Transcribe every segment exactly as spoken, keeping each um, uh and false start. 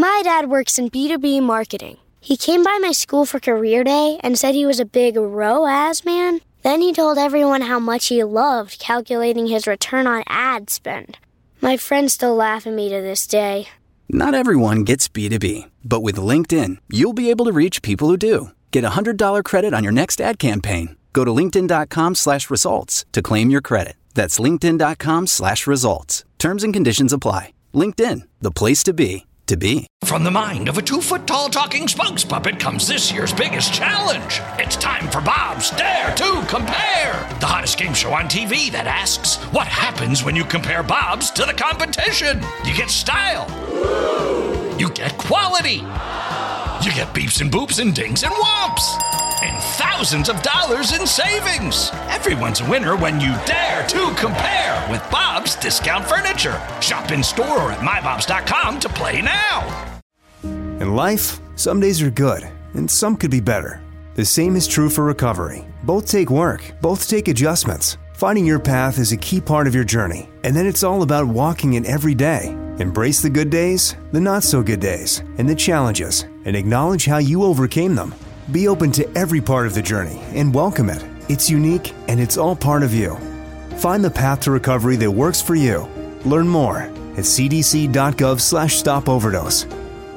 My dad works in B two B marketing. He came by my school for career day and said he was a big R O A S man. Then he told everyone how much he loved calculating his return on ad spend. My friends still laugh at me to this day. Not everyone gets B two B, but with LinkedIn, you'll be able to reach people who do. Get a one hundred dollars credit on your next ad campaign. Go to linkedin.com slash results to claim your credit. That's linkedin.com slash results. Terms and conditions apply. LinkedIn, the place to be, to be. From the mind of a two-foot-tall talking spokes puppet comes this year's biggest challenge. It's time for Bob's Dare to Compare, the hottest game show on T V that asks, what happens when you compare Bob's to the competition? You get style. You get quality. You get beeps and boops and dings and whomps. And thousands of dollars in savings. Everyone's a winner when you dare to compare with Bob's Discount Furniture. Shop in store or at my bobs dot com to play now. In life, some days are good, and some could be better. The same is true for recovery. Both take work, both take adjustments. Finding your path is a key part of your journey, and then it's all about walking it every day. Embrace the good days, the not-so-good days, and the challenges, and acknowledge how you overcame them. Be open to every part of the journey and welcome it. It's unique, and it's all part of you. Find the path to recovery that works for you. Learn more at cdc.gov slash stop overdose.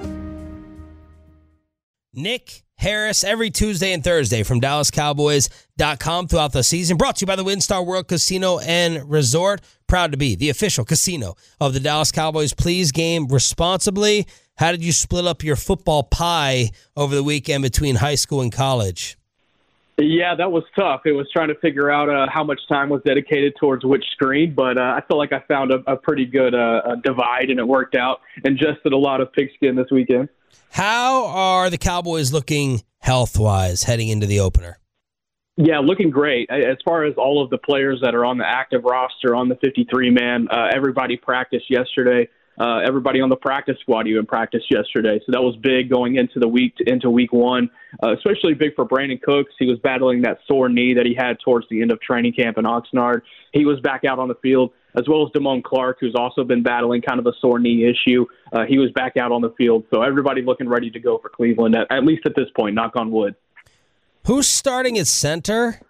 Nick Harris every Tuesday and Thursday from Dallas Cowboys dot com throughout the season. Brought to you by the WinStar World Casino and Resort. Proud to be the official casino of the Dallas Cowboys. Please game responsibly. How did you split up your football pie over the weekend between high school and college? Yeah, that was tough. It was trying to figure out uh, how much time was dedicated towards which screen, but uh, I feel like I found a, a pretty good uh, divide, and it worked out. Ingested a lot of pigskin this weekend. How are the Cowboys looking health-wise heading into the opener? Yeah, looking great. As far as all of the players that are on the active roster, on the fifty-three man, uh, everybody practiced yesterday. Uh, everybody on the practice squad even practiced yesterday. So that was big going into the week, into week one, uh, especially big for Brandon Cooks. He was battling that sore knee that he had towards the end of training camp in Oxnard. He was back out on the field, as well as Damone Clark, who's also been battling kind of a sore knee issue. Uh, he was back out on the field. So everybody looking ready to go for Cleveland, at, at least at this point, knock on wood. Who's starting at center?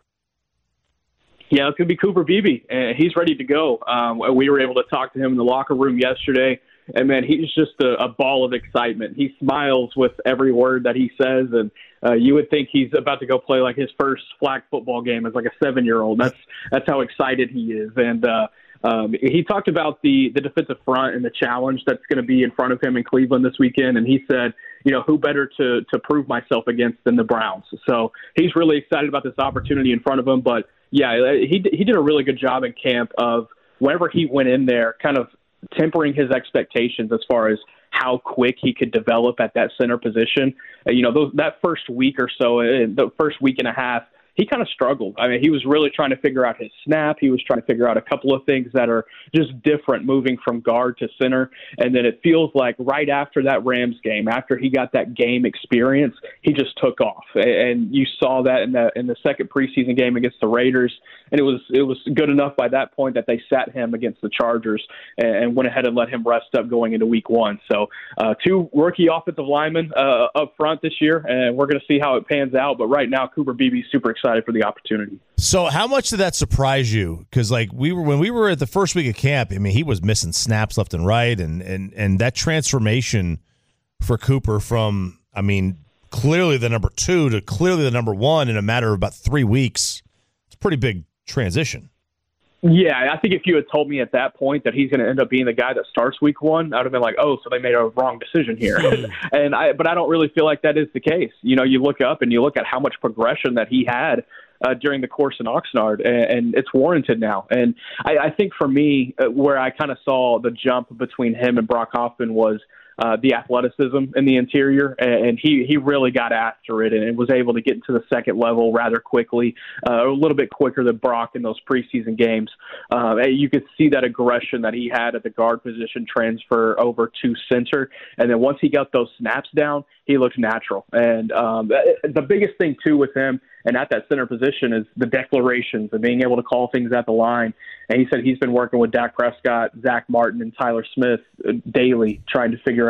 Yeah, it's going to be Cooper Beebe, and he's ready to go. Um, we were able to talk to him in the locker room yesterday, and, man, he's just a, a ball of excitement. He smiles with every word that he says, and uh, you would think he's about to go play like his first flag football game as like a seven-year-old. That's that's how excited he is. And uh, um, he talked about the, the defensive front and the challenge that's going to be in front of him in Cleveland this weekend, and he said, you know, who better to, to prove myself against than the Browns? So he's really excited about this opportunity in front of him, but yeah, he he did a really good job in camp of whenever he went in there, kind of tempering his expectations as far as how quick he could develop at that center position. Uh, you know, those, that first week or so, uh, the first week and a half, he kind of struggled. I mean, he was really trying to figure out his snap. He was trying to figure out a couple of things that are just different moving from guard to center. And then it feels like right after that Rams game, after he got that game experience, he just took off. And you saw that in the in the second preseason game against the Raiders. And it was it was good enough by that point that they sat him against the Chargers and went ahead and let him rest up going into week one. So uh, two rookie offensive linemen uh, up front this year, and we're going to see how it pans out. But right now, Cooper Beebe is super excited for the opportunity. So how much did that surprise you? Because like we were when we were at the first week of camp, I mean, he was missing snaps left and right, and and and that transformation for Cooper from, I mean, clearly the number two to clearly the number one in a matter of about three weeks. It's a pretty big transition. Yeah, I think if you had told me at that point that he's going to end up being the guy that starts week one, I would have been like, oh, so they made a wrong decision here. and I, but I don't really feel like that is the case. You know, you look up and you look at how much progression that he had uh, during the course in Oxnard, and, and it's warranted now. And I, I think for me, uh, where I kind of saw the jump between him and Brock Hoffman was Uh, the athleticism in the interior, and he, he really got after it and was able to get into the second level rather quickly, uh, a little bit quicker than Brock in those preseason games. Uh, you could see that aggression that he had at the guard position transfer over to center, and then once he got those snaps down, he looked natural. And um, the biggest thing, too, with him and at that center position is the declarations and being able to call things at the line. And he said he's been working with Dak Prescott, Zach Martin, and Tyler Smith daily trying to figure out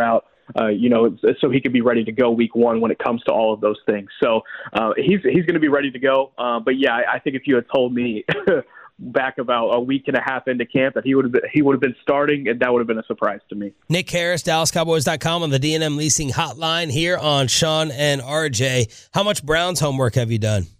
uh, you know, so he could be ready to go week one when it comes to all of those things. So uh, he's he's going to be ready to go. Uh, but yeah, I, I think if you had told me back about a week and a half into camp that he would have been, he would have been starting, and that would have been a surprise to me. Nick Harris, Dallas Cowboys dot com on the D and M Leasing Hotline here on Sean and R J. How much Browns homework have you done?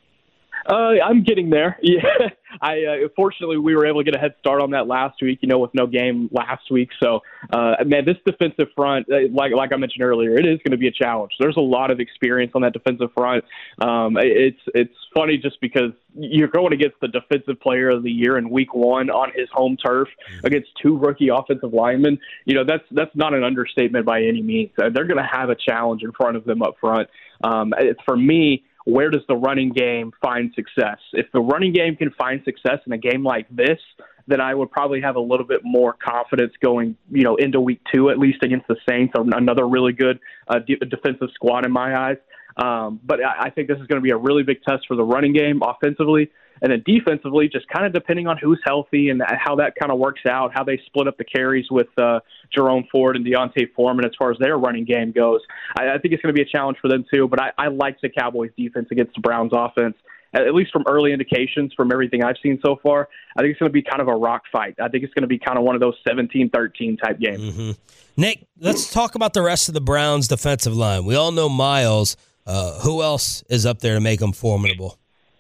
Uh, I'm getting there. Yeah, I uh, fortunately we were able to get a head start on that last week. You know, with no game last week. So, uh, man, this defensive front, like like I mentioned earlier, it is going to be a challenge. There's a lot of experience on that defensive front. Um, it's it's funny just because you're going against the defensive player of the year in week one on his home turf against two rookie offensive linemen. You know, that's that's not an understatement by any means. Uh, they're going to have a challenge in front of them up front. Um, it's, for me. Where does the running game find success? If the running game can find success in a game like this, then I would probably have a little bit more confidence going, you know, into week two, at least against the Saints, or another really good uh, de- defensive squad in my eyes. Um, but I, I think this is going to be a really big test for the running game offensively. And then defensively, just kind of depending on who's healthy and how that kind of works out, how they split up the carries with uh, Jerome Ford and Deontay Foreman as far as their running game goes. I, I think it's going to be a challenge for them too, but I, I like the Cowboys defense against the Browns offense. At least from early indications from everything I've seen so far, I think it's going to be kind of a rock fight. I think it's going to be kind of one of those seventeen thirteen type games. Mm-hmm. Nick, let's talk about the rest of the Browns defensive line. We all know Miles. Uh, who else is up there to make them formidable?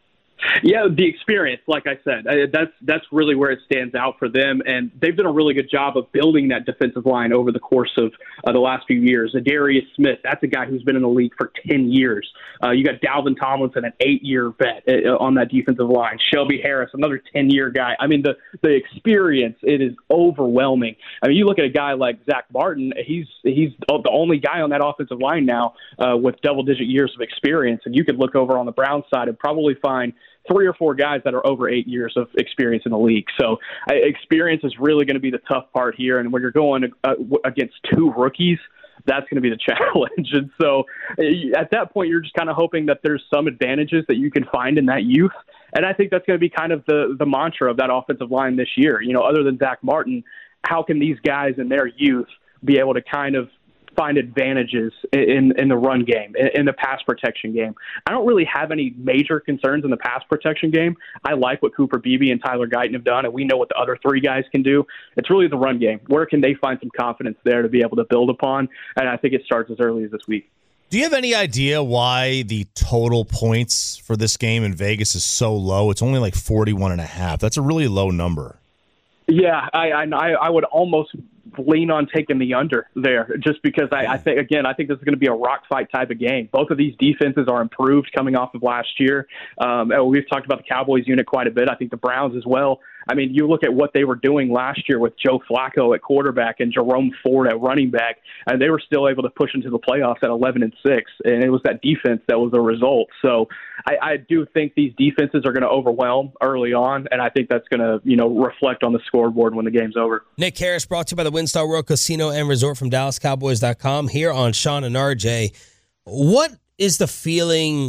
Yeah, the experience, like I said, that's that's really where it stands out for them, and they've done a really good job of building that defensive line over the course of uh, the last few years. Darius Smith, that's a guy who's been in the league for ten years. Uh, you got Dalvin Tomlinson, an eight-year vet uh, on that defensive line. Shelby Harris, another ten-year guy. I mean, the the experience, it is overwhelming. I mean, you look at a guy like Zach Martin, he's he's the only guy on that offensive line now uh, with double-digit years of experience, and you could look over on the Browns side and probably find three or four guys that are over eight years of experience in the league. So uh, experience is really going to be the tough part here. And when you're going uh, against two rookies, that's going to be the challenge. And so uh, at that point, you're just kind of hoping that there's some advantages that you can find in that youth. And I think that's going to be kind of the, the mantra of that offensive line this year. You know, other than Zach Martin, how can these guys in their youth be able to kind of find advantages in in the run game, in the pass protection game? I don't really have any major concerns in the pass protection game. I like what Cooper Beebe and Tyler Guyton have done, and we know what the other three guys can do. It's really the run game. Where can they find some confidence there to be able to build upon? And I think it starts as early as this week. Do you have any idea why the total points for this game in Vegas is so low? It's only like forty-one and a half. That's a really low number. Yeah, I I, I would almost lean on taking the under there, just because I, I think, again, I think this is going to be a rock fight type of game. Both of these defenses are improved coming off of last year. Um, we've talked about the Cowboys unit quite a bit. I think the Browns as well. I mean, you look at what they were doing last year with Joe Flacco at quarterback and Jerome Ford at running back, and they were still able to push into the playoffs at eleven and six, and it was that defense that was the result. So I, I do think these defenses are going to overwhelm early on, and I think that's going to, you know, reflect on the scoreboard when the game's over. Nick Harris, brought to you by the WinStar World Casino and Resort from Dallas Cowboys dot com here on Sean and R J. What is the feeling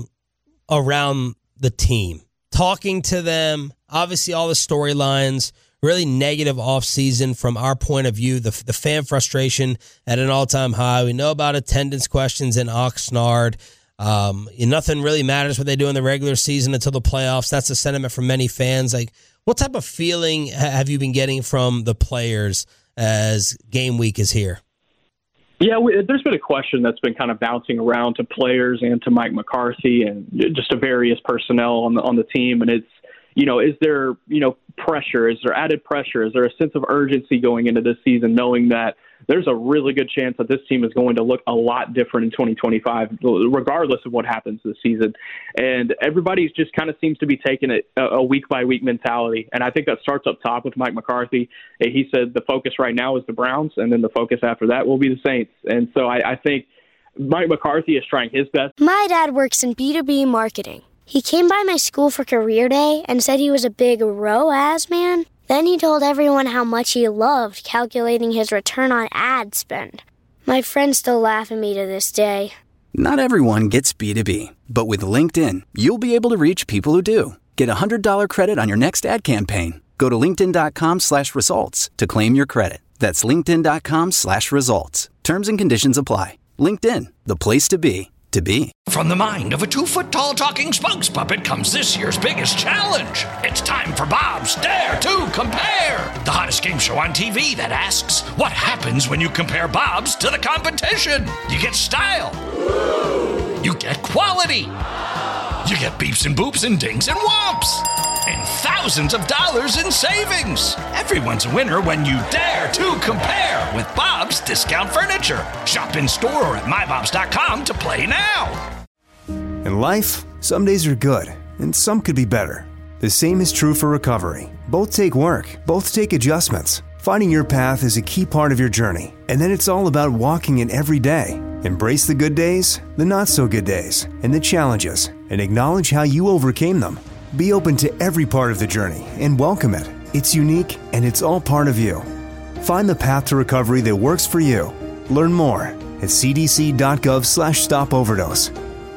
around the team? Talking to them, obviously all the storylines, really negative offseason from our point of view, the the fan frustration at an all-time high. We know about attendance questions in Oxnard. Um, nothing really matters what they do in the regular season until the playoffs. That's the sentiment from many fans. Like, what type of feeling have you been getting from the players as game week is here? Yeah, we, there's been a question that's been kind of bouncing around to players and to Mike McCarthy and just to various personnel on the on the team, and it's, you know, is there, you know, pressure? Is there added pressure? Is there a sense of urgency going into this season, knowing that there's a really good chance that this team is going to look a lot different in twenty twenty-five, regardless of what happens this season? And everybody's just kind of seems to be taking it a week-by-week mentality. And I think that starts up top with Mike McCarthy. He said the focus right now is the Browns, and then the focus after that will be the Saints. And so I, I think Mike McCarthy is trying his best. My dad works in B two B marketing. He came by my school for career day and said he was a big R O A S man. Then he told everyone how much he loved calculating his return on ad spend. My friends still laugh at me to this day. Not everyone gets B two B, but with LinkedIn, you'll be able to reach people who do. Get a one hundred dollars credit on your next ad campaign. Go to linkedin.com slash results to claim your credit. That's linkedin.com slash results. Terms and conditions apply. LinkedIn, the place to be, to be. From the mind of a two-foot-tall talking spokes puppet comes this year's biggest challenge. It's time for Bob's Dare to Compare, the hottest game show on T V that asks, what happens when you compare Bob's to the competition? You get style. You get quality. You get beeps and boops and dings and whomps. And thousands of dollars in savings. Everyone's a winner when you dare to compare with Bob's Discount Furniture. Shop in store or at my bobs dot com to play now. In life, some days are good, and some could be better. The same is true for recovery. Both take work, both take adjustments. Finding your path is a key part of your journey, and then it's all about walking it every day. Embrace the good days, the not so good days, and the challenges, and acknowledge how you overcame them. Be open to every part of the journey and welcome it. It's unique and it's all part of you. Find the path to recovery that works for you. Learn more at c d c dot gov slash stop overdose.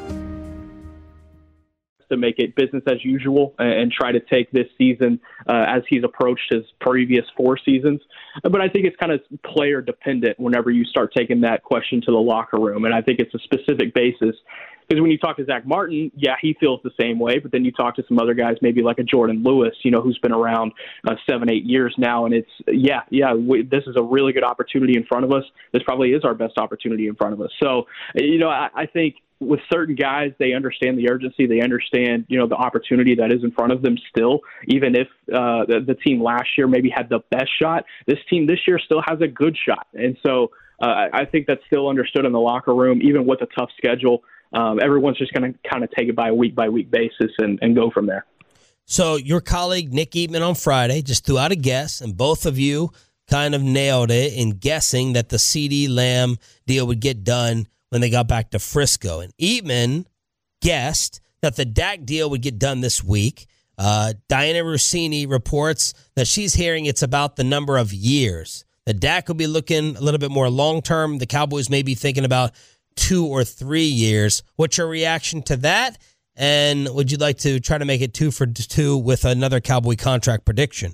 To make it business as usual and try to take this season uh, as he's approached his previous four seasons. But I think it's kind of player dependent whenever you start taking that question to the locker room. And I think it's a specific basis. Because when you talk to Zach Martin, yeah, he feels the same way. But then you talk to some other guys, maybe like a Jordan Lewis, you know, who's been around uh, seven, eight years now. And it's, yeah, yeah, we, this is a really good opportunity in front of us. This probably is our best opportunity in front of us. So, you know, I, I think with certain guys, they understand the urgency. They understand, you know, the opportunity that is in front of them still. Even if uh, the, the team last year maybe had the best shot, this team this year still has a good shot. And so uh, I think that's still understood in the locker room, even with a tough schedule. Um, everyone's just going to kind of take it by a week-by-week basis and, and go from there. So your colleague, Nick Eatman, on Friday just threw out a guess, and both of you kind of nailed it in guessing that the CeeDee Lamb deal would get done when they got back to Frisco. And Eatman guessed that the Dak deal would get done this week. Uh, Diana Rossini reports that she's hearing it's about the number of years. The Dak will be looking a little bit more long-term. The Cowboys may be thinking about two or three years. What's your reaction to that? And would you like to try to make it two for two with another Cowboy contract prediction?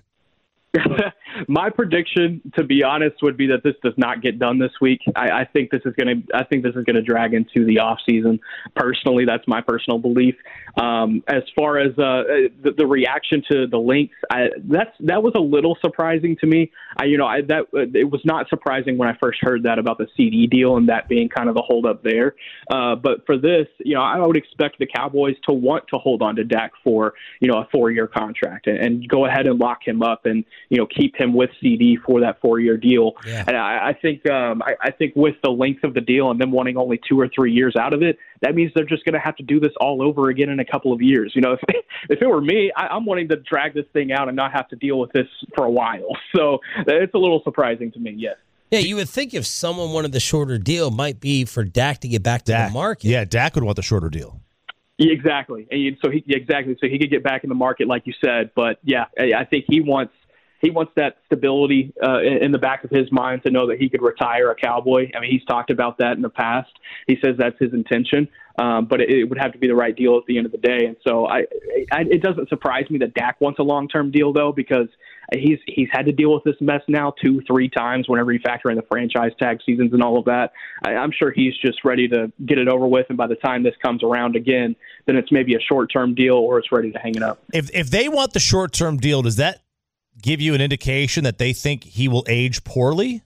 My prediction, to be honest, would be that this does not get done this week. I, I think this is going to. I think this is going to drag into the off season. Personally, that's my personal belief. Um, as far as uh, the, the reaction to the links, I, that's that was a little surprising to me. I, you know, I, that it was not surprising when I first heard that about the C D deal and that being kind of the holdup there. Uh, but for this, you know, I would expect the Cowboys to want to hold on to Dak for you know a four-year contract and, and go ahead and lock him up and you know keep him with C D for that four-year deal. Yeah. And I, I think um, I, I think with the length of the deal and them wanting only two or three years out of it, that means they're just going to have to do this all over again in a couple of years. You know, if if it were me, I, I'm wanting to drag this thing out and not have to deal with this for a while. So it's a little surprising to me, yes. Yeah, you would think if someone wanted the shorter deal, might be for Dak to get back to Dak. the market. Yeah, Dak would want the shorter deal. Yeah, exactly. And so he exactly so he could get back in the market, like you said. But yeah, I think he wants. He wants that stability uh, in the back of his mind to know that he could retire a Cowboy. I mean, he's talked about that in the past. He says that's his intention, um, but it, it would have to be the right deal at the end of the day. And so I, I, it doesn't surprise me that Dak wants a long-term deal, though, because he's he's had to deal with this mess now two, three times whenever you factor in the franchise tag seasons and all of that. I, I'm sure he's just ready to get it over with, and by the time this comes around again, then it's maybe a short-term deal or it's ready to hang it up. If if they want the short-term deal, does that give you an indication that they think he will age poorly?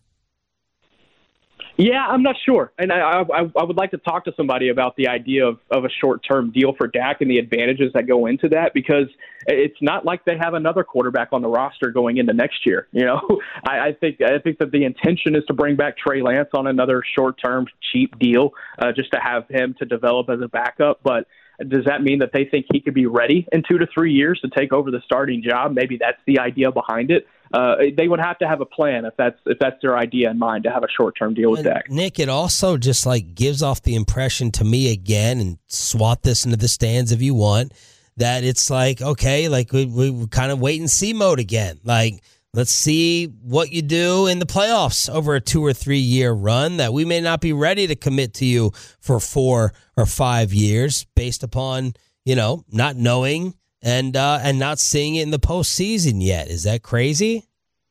Yeah, I'm not sure. And I, I, I would like to talk to somebody about the idea of, of a short-term deal for Dak and the advantages that go into that, because it's not like they have another quarterback on the roster going into next year. You know, I, I think I think that the intention is to bring back Trey Lance on another short-term cheap deal uh, just to have him to develop as a backup. But does that mean that they think he could be ready in two to three years to take over the starting job? Maybe that's the idea behind it. Uh, they would have to have a plan if that's if that's their idea in mind, to have a short-term deal with and Dak. Nick, it also just like gives off the impression to me again, and swat this into the stands if you want, that it's like, okay, like we, we kind of wait and see mode again. Like, let's see what you do in the playoffs over a two or three year run, that we may not be ready to commit to you for four or five years based upon, you know, not knowing and uh, and not seeing it in the postseason yet. Is that crazy?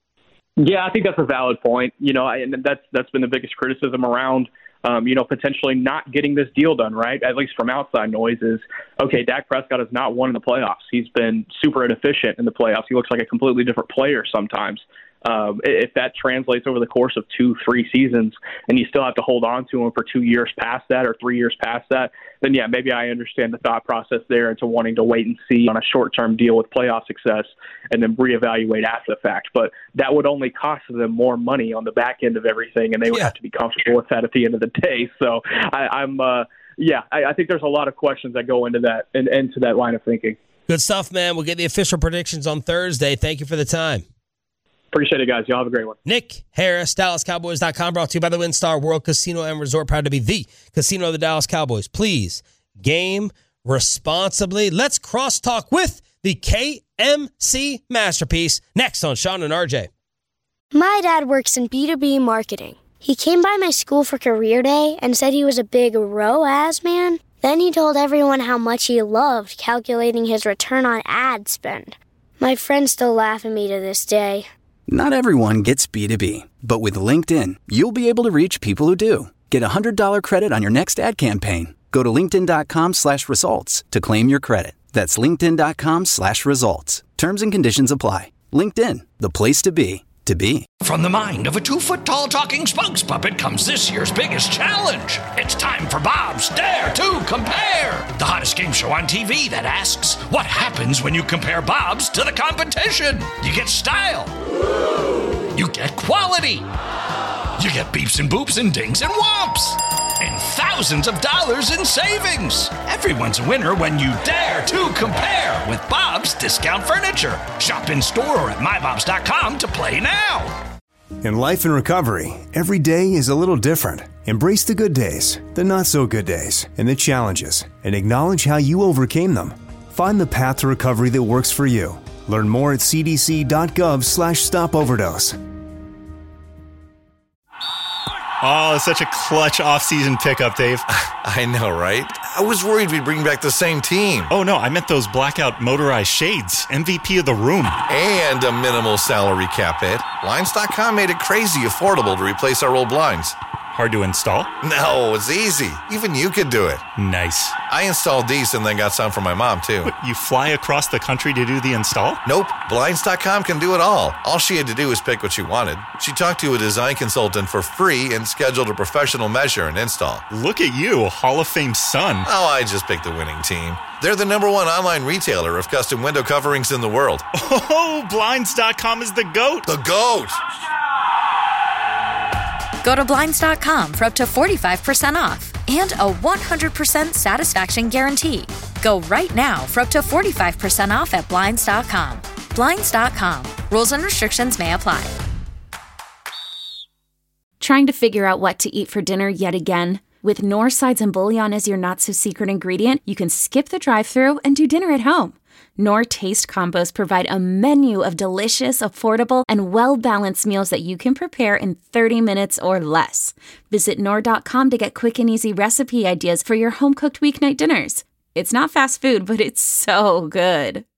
Yeah, I think that's a valid point. You know, and that's that's been the biggest criticism around, um, you know, potentially not getting this deal done, right? At least from outside noise is, okay, Dak Prescott has not won in the playoffs. He's been super inefficient in the playoffs. He looks like a completely different player sometimes. Um, if that translates over the course of two, three seasons, and you still have to hold on to him for two years past that or three years past that, then yeah, maybe I understand the thought process there into wanting to wait and see on a short-term deal with playoff success and then reevaluate after the fact. But that would only cost them more money on the back end of everything, and they would Yeah. have to be comfortable with that at the end of the day. So I, I'm, uh, yeah, I, I think there's a lot of questions that go into that and into that line of thinking. Good stuff, man. We'll get the official predictions on Thursday. Thank you for the time. Appreciate it, guys. Y'all have a great one. Nick Harris, Dallas Cowboys dot com, brought to you by the WinStar World Casino and Resort, proud to be the casino of the Dallas Cowboys. Please game responsibly. Let's crosstalk with the K M C Masterpiece next on Sean and R J. My dad works in B two B marketing. He came by my school for career day and said he was a big R O A S man. Then he told everyone how much he loved calculating his return on ad spend. My friends still laugh at me to this day. Not everyone gets B two B, but with LinkedIn, you'll be able to reach people who do. Get a one hundred dollars credit on your next ad campaign. Go to linkedin.com slash results to claim your credit. That's linkedin.com slash results. Terms and conditions apply. LinkedIn, the place to be, to be. From the mind of a two-foot-tall talking spokes puppet comes this year's biggest challenge. It's time for Bob's Dare to Compare, the hottest game show on T V that asks, what happens when you compare Bob's to the competition? You get style. You get quality. You get beeps and boops and dings and whomps. And thousands of dollars in savings. Everyone's a winner when you dare to compare with Bob's Discount Furniture. Shop in store or at my bobs dot com to play now. In life and recovery, every day is a little different. Embrace the good days, the not so good days, and the challenges, and acknowledge how you overcame them. Find the path to recovery that works for you. Learn more at c d c dot gov slash stop overdose. Oh, such a clutch off-season pickup, Dave. I know, right? I was worried we'd bring back the same team. Oh, no, I meant those blackout motorized shades. M V P of the room. And a minimal salary cap hit. Blinds dot com made it crazy affordable to replace our old blinds. Hard to install? No, it's easy. Even you could do it. Nice. I installed these and then got some for my mom, too. But you fly across the country to do the install? Nope. Blinds dot com can do it all. All she had to do was pick what she wanted. She talked to a design consultant for free and scheduled a professional measure and install. Look at you, Hall of Fame son. Oh, I just picked the winning team. They're the number one online retailer of custom window coverings in the world. Oh, Blinds dot com is the GOAT. The GOAT! Go to Blinds dot com for up to forty-five percent off and a one hundred percent satisfaction guarantee. Go right now for up to forty-five percent off at Blinds dot com. Blinds dot com. Rules and restrictions may apply. Trying to figure out what to eat for dinner yet again? With Knorr sides and bouillon as your not-so-secret ingredient, you can skip the drive-thru and do dinner at home. Knorr Taste Combos provide a menu of delicious, affordable, and well-balanced meals that you can prepare in thirty minutes or less. Visit Knorr dot com to get quick and easy recipe ideas for your home-cooked weeknight dinners. It's not fast food, but it's so good.